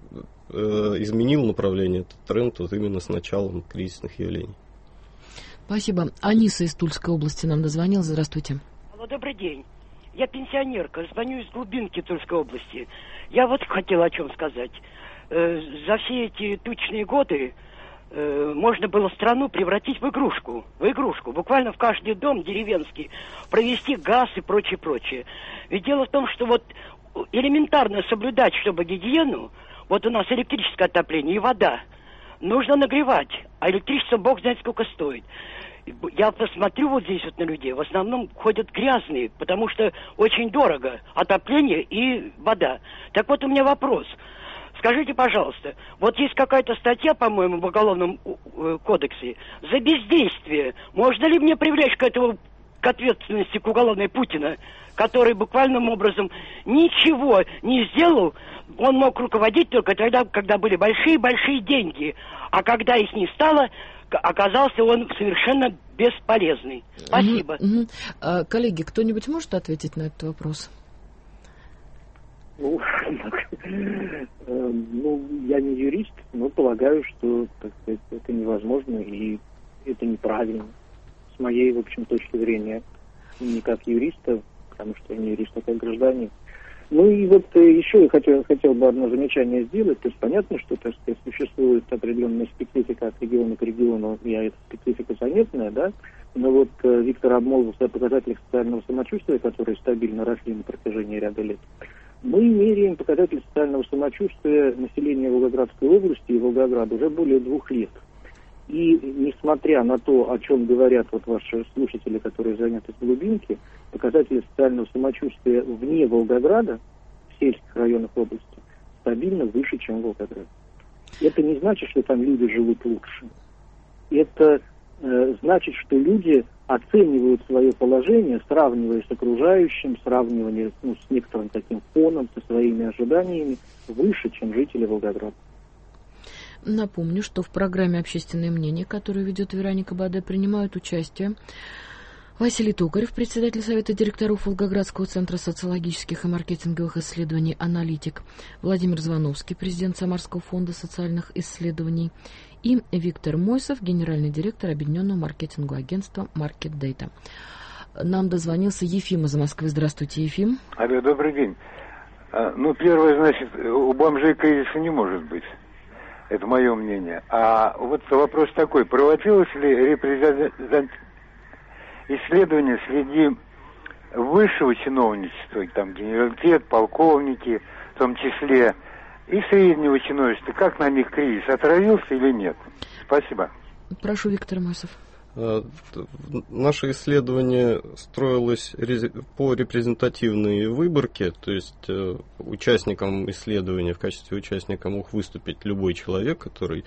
S2: изменил направление этот тренд вот именно с началом кризисных явлений.
S1: Спасибо. Аниса из Тульской области нам дозвонила. Здравствуйте.
S21: Алло, добрый день. Я пенсионерка, звоню из глубинки Тульской области. Я вот хотела о чем сказать. Э, за все эти тучные годы э, можно было страну превратить в игрушку. В игрушку. Буквально в каждый дом деревенский провести газ и прочее, прочее. Ведь дело в том, что вот элементарно соблюдать, чтобы гигиену, вот у нас электрическое отопление и вода, нужно нагревать, а электричество бог знает сколько стоит. Я посмотрю вот здесь вот на людей, в основном ходят грязные, потому что очень дорого отопление и вода. Так вот у меня вопрос. Скажите, пожалуйста, вот есть какая-то статья, по-моему, в Уголовном кодексе за бездействие. Можно ли мне привлечь к этому, к ответственности, к уголовной Путина, который буквальным образом ничего не сделал? Он мог руководить только тогда, когда были большие-большие деньги. А когда их не стало, оказался он совершенно бесполезный. Спасибо.
S1: Mm-hmm. А, коллеги, кто-нибудь может ответить на этот вопрос?
S3: Ну, ну, я не юрист, но полагаю, что, так сказать, это невозможно и это неправильно. С моей, в общем, точки зрения, не как юриста, потому что я не юрист, а как гражданин. Ну и вот еще я хотел, хотел бы одно замечание сделать. То есть понятно, что, так сказать, существует определенная специфика от региона к региону, и эта специфика заметная, да, но вот э, Виктор обмолвился о показателях социального самочувствия, которые стабильно росли на протяжении ряда лет. Мы меряем показатели социального самочувствия населения Волгоградской области и Волгограда уже более двух лет. И несмотря на то, о чем говорят вот ваши слушатели, которые заняты в глубинке, показатели социального самочувствия вне Волгограда, в сельских районах области, стабильно выше, чем в Волгограде. Это не значит, что там люди живут лучше. Это э, значит, что люди оценивают свое положение, сравнивая с окружающим, сравнивая ну, с некоторым таким фоном, со своими ожиданиями, выше, чем жители Волгограда.
S1: Напомню, что в программе «Общественное мнение», которую ведет Вероника Баде, принимают участие Василий Токарев, председатель Совета директоров Волгоградского центра социологических и маркетинговых исследований «Аналитик», Владимир Звановский, президент Самарского фонда социальных исследований, и Виктор Мойсов, генеральный директор объединенного маркетингового агентства Market Data. Нам дозвонился Ефим из Москвы. Здравствуйте, Ефим.
S22: Алло, добрый день. А, ну, первое, значит, у бомжей кризиса не может быть. Это мое мнение. А вот вопрос такой. Проводилось ли репрезент... исследование среди высшего чиновничества, там генералитет, полковники, в том числе, и среднего чиновничества? Как на них кризис? Отразился или нет? Спасибо.
S1: Прошу, Виктор Мойсов.
S2: Наше исследование строилось по репрезентативной выборке, то есть участником исследования, в качестве участника мог выступить любой человек, который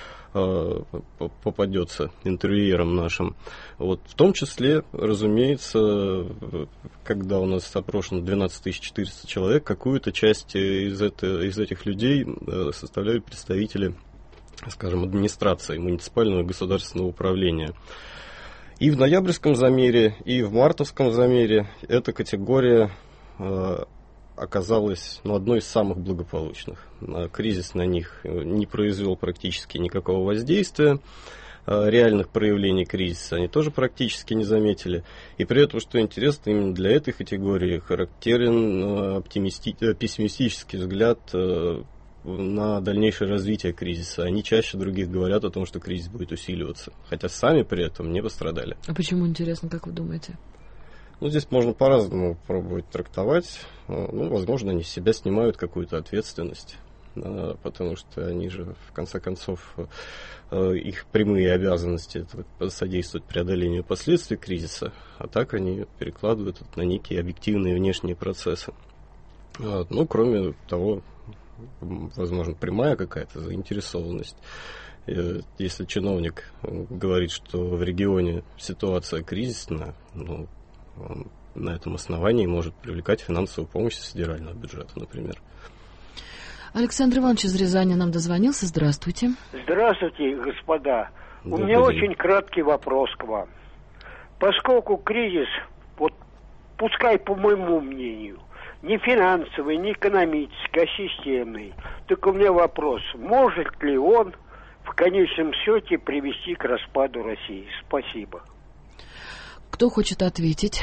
S2: попадется интервьюером нашим. Вот, в том числе, разумеется, когда у нас опрошено двенадцать тысяч четыреста человек, какую-то часть из, это, из этих людей составляют представители, скажем, администрации, муниципального и государственного управления. И в ноябрьском замере, и в мартовском замере эта категория э, оказалась ну, одной из самых благополучных. Кризис на них не произвел практически никакого воздействия. Реальных проявлений кризиса они тоже практически не заметили. И при этом, что интересно, именно для этой категории характерен оптимисти... пессимистический взгляд на дальнейшее развитие кризиса. Они чаще других говорят о том, что кризис будет усиливаться, хотя сами при этом не пострадали.
S1: А почему, интересно, как вы думаете?
S2: Ну, здесь можно по-разному пробовать трактовать. Ну, возможно, они с себя снимают какую-то ответственность, да, потому что они же, в конце концов, их прямые обязанности это содействовать преодолению последствий кризиса, а так они перекладывают это на некие объективные внешние процессы. Вот. Ну, кроме того, возможно, прямая какая-то заинтересованность. Если чиновник говорит, что в регионе ситуация кризисная, ну, он на этом основании может привлекать финансовую помощь из федерального бюджета, например.
S1: Александр Иванович из Рязани нам дозвонился. Здравствуйте.
S5: Здравствуйте, господа.
S2: Добрый
S5: У меня
S2: день.
S5: очень краткий вопрос к вам. Поскольку кризис, вот пускай по моему мнению, не финансовый, не экономический, а системный, так у меня вопрос, может ли он в конечном счете привести к распаду России? Спасибо.
S1: Кто хочет ответить?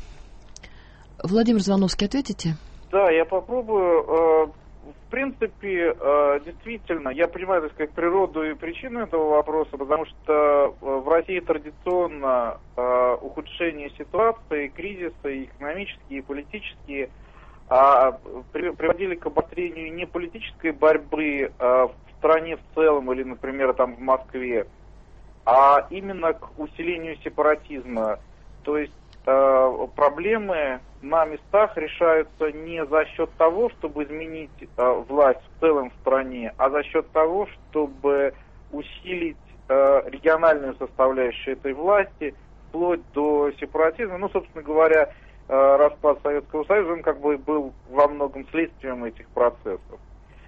S1: Владимир Звоновский, ответите?
S4: Да, я попробую. В принципе, действительно, я понимаю, так сказать, природу и причину этого вопроса, потому что в России традиционно ухудшение ситуации, кризиса, и экономические, и политические, приводили к обострению не политической борьбы в стране в целом или, например, там в Москве, а именно к усилению сепаратизма. То есть э, проблемы на местах решаются не за счет того, чтобы изменить э, власть в целом в стране, а за счет того, чтобы усилить э, региональную составляющую этой власти, вплоть до сепаратизма. Ну, собственно говоря, э, распад Советского Союза, он как бы был во многом следствием этих процессов.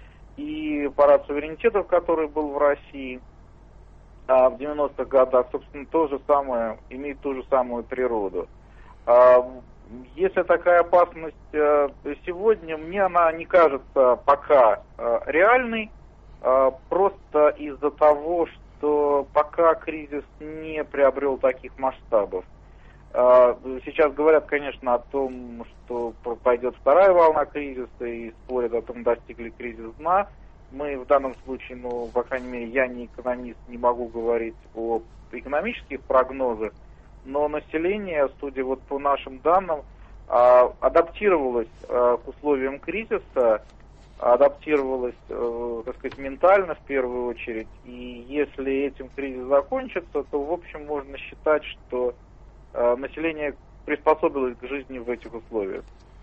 S4: И парад суверенитетов, который был в России а в девяностых годах, собственно, то же самое, имеет ту же самую природу. А, если такая опасность а, сегодня, мне она не кажется пока а, реальной, а, просто из-за того, что пока кризис не приобрел таких масштабов. А, сейчас говорят, конечно, о том, что пойдет вторая волна кризиса, и спорят о том, достигли кризис дна. Мы в данном случае, ну, по крайней мере, я не экономист, не могу говорить о экономических прогнозах, но население, судя вот по нашим данным, адаптировалось к условиям кризиса, адаптировалось, так сказать, ментально в первую очередь, и если этим кризис закончится, то, в общем, можно считать, что население приспособилось к жизни в этих условиях.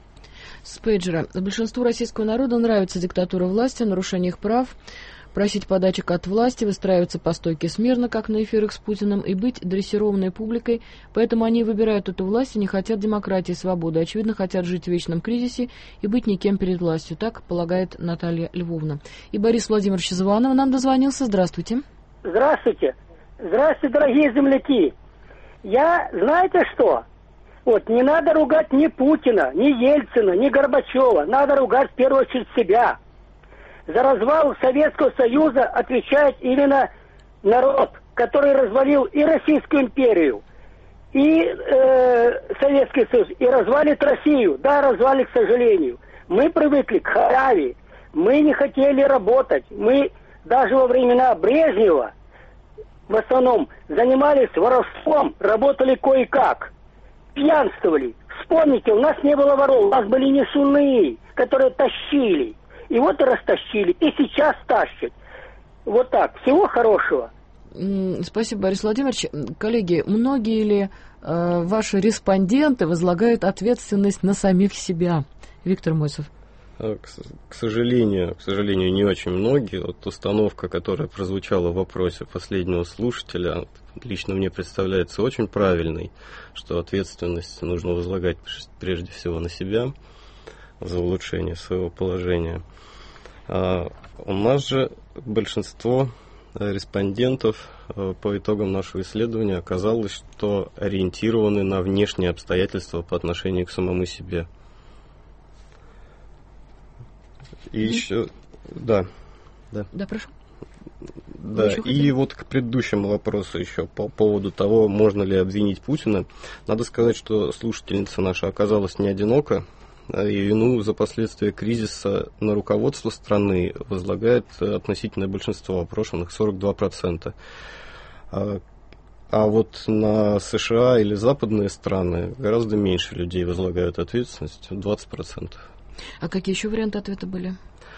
S1: С пейджера. Большинству российского народа нравится диктатура власти, нарушение их прав, просить подачек от власти, выстраиваться по стойке смирно, как на эфирах с Путиным, и быть дрессированной публикой, поэтому они выбирают эту власть и не хотят демократии и свободы, очевидно, хотят жить в вечном кризисе и быть никем перед властью, так полагает Наталья Львовна. И Борис Владимирович Званов нам дозвонился. Здравствуйте.
S6: Здравствуйте. Здравствуйте, дорогие земляки. Я, знаете что? Вот, не надо ругать ни Путина, ни Ельцина, ни Горбачева. Надо ругать в первую очередь себя. За развал Советского Союза отвечает именно народ, который развалил и Российскую империю, и э, Советский Союз, и развалит Россию. Да, развалит, к сожалению. Мы привыкли к халяве, мы не хотели работать. Мы даже во времена Брежнева в основном занимались воровством, работали кое-как. Пьянствовали. Вспомните, у нас не было воров, у нас были несуны, которые тащили. И вот и растащили, и сейчас тащат. Вот так. Всего хорошего.
S1: Спасибо, Борис Владимирович. Коллеги, многие ли э, ваши респонденты возлагают ответственность на самих себя? Виктор Мойсов.
S2: К, к сожалению, к сожалению, не очень многие. Вот установка, которая прозвучала в вопросе последнего слушателя, лично мне представляется очень правильной, что ответственность нужно возлагать прежде всего на себя за улучшение своего положения. А у нас же большинство респондентов по итогам нашего исследования оказалось, что ориентированы на внешние обстоятельства по отношению к самому себе. И mm-hmm. еще, да, да.
S1: Да, прошу.
S2: Да, и вот к предыдущему вопросу еще по поводу того, можно ли обвинить Путина. Надо сказать, что слушательница наша оказалась не одинока. и вину за последствия кризиса на руководство страны возлагает относительное большинство опрошенных, сорок два процента. А, а вот на США или западные страны гораздо меньше людей возлагают ответственность, двадцать процентов.
S1: А какие еще варианты ответа были?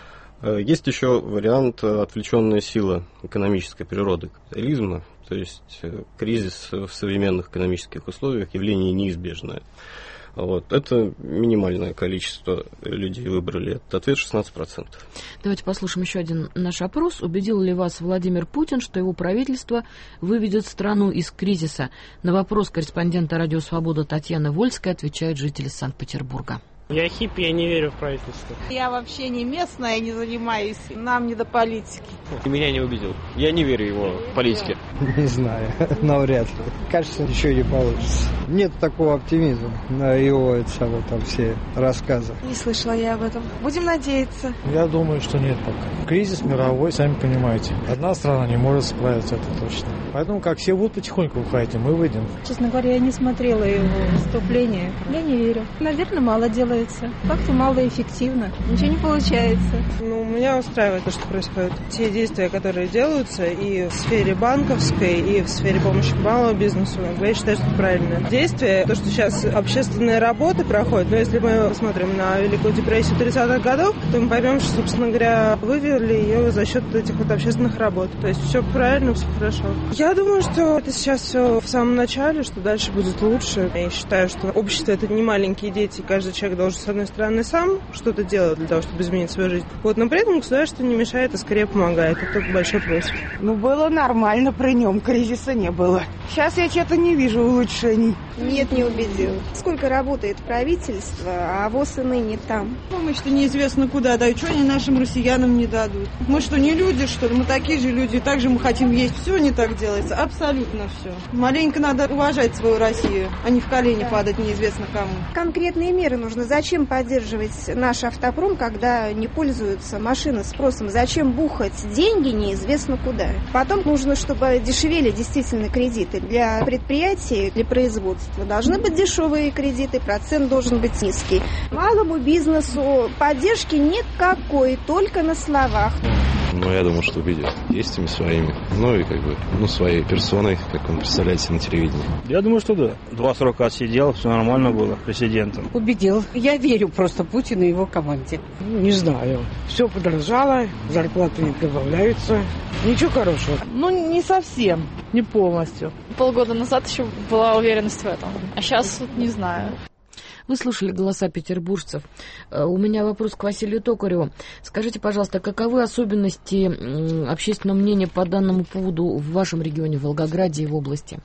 S2: Есть еще вариант отвлеченная сила экономической природы капитализма, то есть кризис в современных экономических условиях явление неизбежное. Вот. Это минимальное количество людей выбрали этот ответ, шестнадцать процентов.
S1: Давайте послушаем еще один наш опрос. Убедил ли вас Владимир Путин, что его правительство выведет страну из кризиса? На вопрос корреспондента «Радио Свобода» Татьяны Вольской отвечают жители Санкт-Петербурга.
S7: Я хиппи, я не верю в правительство.
S8: Я вообще не местная, не занимаюсь. Нам не до политики.
S23: Меня не убедил. Я не верю его политике.
S24: Не знаю, навряд ли. Кажется, ничего не получится. Нет такого оптимизма на его это самое, там все рассказы.
S25: Не слышала я об этом. Будем надеяться.
S26: Я думаю, что нет пока. Кризис мировой, сами понимаете. Одна страна не может справиться, это точно. Поэтому, как все будут потихоньку уходить, и мы выйдем.
S27: Честно говоря, я не смотрела его выступление. Я не верю. Наверное, мало делается. Как-то малоэффективно. Ничего не получается.
S28: Ну, меня устраивает то, что происходит. Те действия, которые делаются и в сфере банковской, и в сфере помощи малому бизнесу, я считаю, что это правильное действие. То, что сейчас общественные работы проходят, но если мы посмотрим на Великую депрессию тридцатых годов, то мы поймем, что, собственно говоря, вывели ее за счет этих вот общественных работ. То есть все правильно, все хорошо. Я думаю, что это сейчас все в самом начале, что дальше будет лучше. Я считаю, что общество — это не маленькие дети, каждый человек должен, с одной стороны, сам что-то делать для того, чтобы изменить свою жизнь. Вот, но при этом государство не мешает, а скорее помогает. Это большой плюс.
S8: Ну, было нормально при нем, кризиса не было. Сейчас я что-то не вижу улучшений.
S25: Нет, не убедил. Сколько работает правительство, а ВОЗ и ныне там.
S28: Помощь-то неизвестно куда дают. Что они нашим россиянам не дадут? Мы что, не люди, что ли? Мы такие же люди. Так же мы хотим есть. Все не так делается. Абсолютно все. Маленько надо уважать свою Россию, а не в колени падать неизвестно кому.
S25: Конкретные меры нужны. Зачем поддерживать наш автопром, когда не пользуются машины спросом? Зачем бухать деньги неизвестно куда? Потом нужно, чтобы дешевели действительно кредиты. Для предприятий, для производства должны быть дешевые кредиты, процент должен быть низкий. Малому бизнесу поддержки никакой, только на словах.
S29: Ну, я думаю, что убедил действиями своими, ну и как бы, ну, своей персоной, как он представляется на телевидении.
S23: Я думаю, что да. Два срока отсидел, все нормально было президентом.
S8: Убедил. Я верю просто Путину и его команде.
S30: Не знаю. Все подорожало, зарплаты не прибавляются. Ничего хорошего.
S27: Ну, не совсем, не полностью. Полгода назад еще была уверенность в этом, а сейчас не знаю.
S1: Вы слушали голоса петербуржцев. У меня вопрос к Василию Токареву. Скажите, пожалуйста, каковы особенности общественного мнения по данному поводу в вашем регионе, в Волгограде и в области?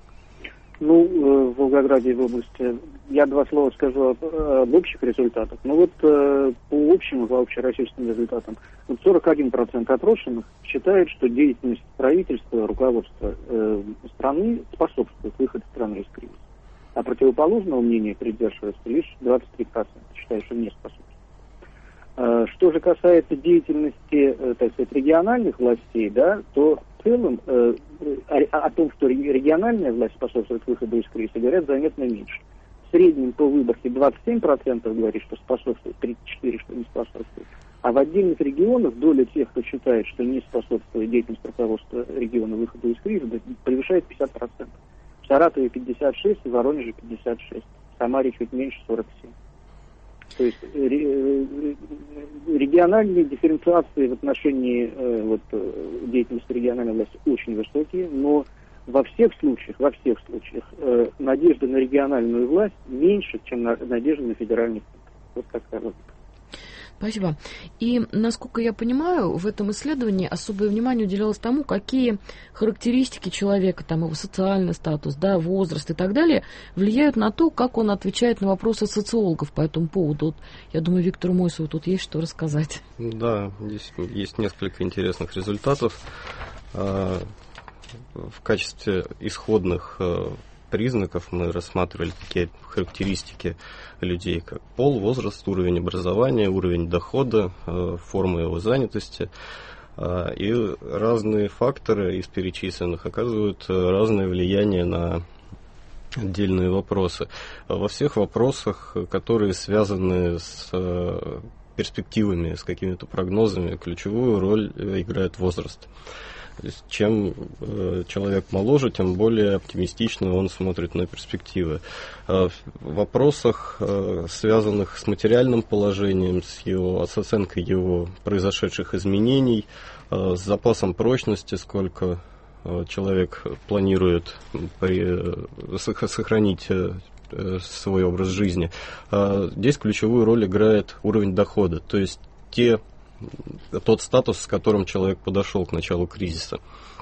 S3: Ну, в Волгограде и в области. Я два слова скажу об, об общих результатах. Ну вот по общим, по общероссийским результатам, вот сорок один процент опрошенных считает, что деятельность правительства, руководства э, страны способствует выходу страны из кризиса. А противоположного мнения придерживается лишь двадцать три процента, считают, что не способны. Что же касается деятельности, так сказать, региональных властей, да, то в целом э, о, о том, что региональная власть способствует выходу из кризиса, говорят заметно меньше. В среднем по выборке двадцать семь процентов говорит, что способствует, тридцать четыре процента, что не способствует. А в отдельных регионах доля тех, кто считает, что не способствует деятельность руководства региона выходу из кризиса, превышает пятьдесят процентов. В Саратове пятьдесят шесть, в Воронеже пятьдесят шесть, в Самаре чуть меньше сорок семь. То есть региональные дифференциации в отношении э, вот, деятельности региональной власти очень высокие, но во всех случаях, во всех случаях э, надежда на региональную власть меньше, чем на, надежда на федеральный центр. Вот такая логика.
S1: Спасибо. И, насколько я понимаю, в этом исследовании особое внимание уделялось тому, какие характеристики человека, там его социальный статус, да, возраст и так далее, влияют на то, как он отвечает на вопросы социологов по этому поводу. Вот, я думаю, Виктору Мойсову тут есть что рассказать.
S2: Да, здесь есть несколько интересных результатов. В качестве исходных признаков мы рассматривали такие характеристики людей, как пол, возраст, уровень образования, уровень дохода, форма его занятости. И разные факторы из перечисленных оказывают разное влияние на отдельные вопросы. Во всех вопросах, которые связаны с перспективами, с какими-то прогнозами, ключевую роль играет возраст. То есть, чем э, человек моложе, тем более оптимистично он смотрит на перспективы. Э, в вопросах, э, связанных с материальным положением, с, его, с оценкой его произошедших изменений, э, с запасом прочности, сколько э, человек планирует при, э, сохранить э, свой образ жизни, э, здесь ключевую роль играет уровень дохода, то есть те тот статус, с которым человек подошел к началу кризиса.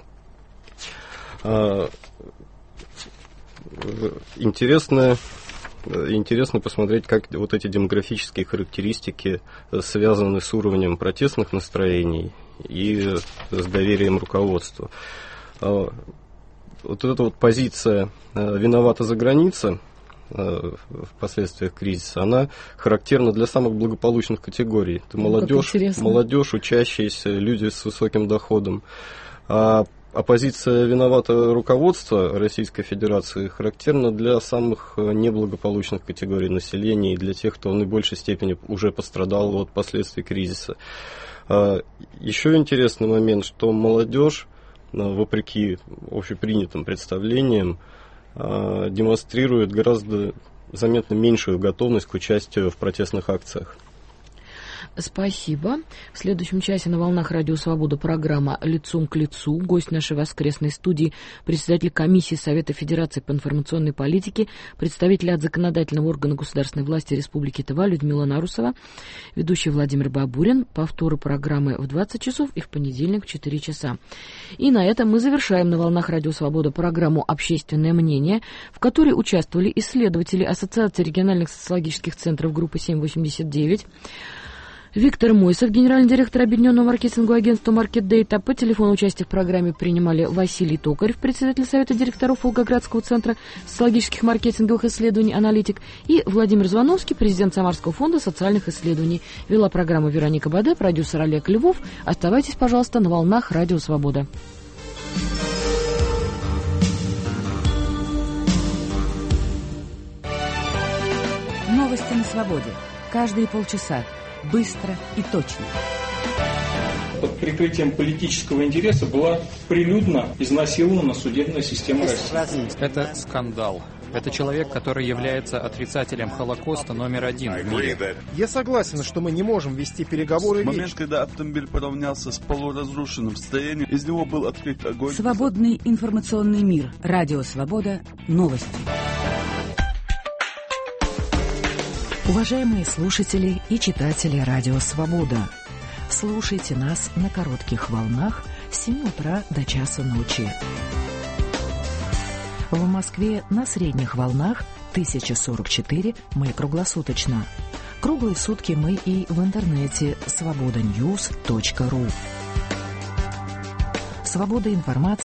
S2: Интересно, интересно посмотреть, как вот эти демографические характеристики связаны с уровнем протестных настроений и с доверием руководства. Вот эта вот позиция «виновата за граница» в последствиях кризиса, она характерна для самых благополучных категорий. Это молодежь, молодежь, учащиеся, люди с высоким доходом. А оппозиция «виновата руководство» Российской Федерации характерна для самых неблагополучных категорий населения и для тех, кто в наибольшей степени уже пострадал от последствий кризиса. Еще интересный момент, что молодежь, вопреки общепринятым представлениям, демонстрирует гораздо заметно меньшую готовность к участию в протестных акциях.
S1: Спасибо. В следующем часе на волнах Радио Свобода программа «Лицом к лицу». Гость нашей воскресной студии, председатель комиссии Совета Федерации по информационной политике, представитель от законодательного органа государственной власти Республики Тыва Людмила Нарусова, ведущий Владимир Бабурин. Повторы программы в двадцать часов и в понедельник в четыре часа. И на этом мы завершаем на волнах Радио Свобода программу «Общественное мнение», в которой участвовали исследователи Ассоциации региональных социологических центров группы семь восемьдесят девять, Виктор Мойсов, генеральный директор Объединенного маркетингового агентства Market Data. По телефону участие в программе принимали Василий Токарев, председатель Совета директоров Волгоградского центра социологических маркетинговых исследований «Аналитик», и Владимир Звановский, президент Самарского фонда социальных исследований. Вела программу Вероника Баде, продюсер Олег Львов. Оставайтесь, пожалуйста, на волнах Радио Свобода.
S9: Новости на свободе. Каждые полчаса. Быстро и точно.
S10: Под прикрытием политического интереса была прилюдно изнасилована судебная система России.
S11: Это скандал. Это человек, который является отрицателем Холокоста номер один в мире.
S12: Я согласен, что мы не можем вести переговоры.
S13: В момент, когда автомобиль поравнялся с полуразрушенным строением, из него был открыт огонь.
S9: Свободный информационный мир. Радио Свобода. Новости. Уважаемые слушатели и читатели Радио Свобода, слушайте нас на коротких волнах с семи утра до часа ночи. В Москве на средних волнах тысяча сорок четыре, мы круглосуточно. Круглые сутки мы и в интернете свобода ньюс точка ру. Свобода информации.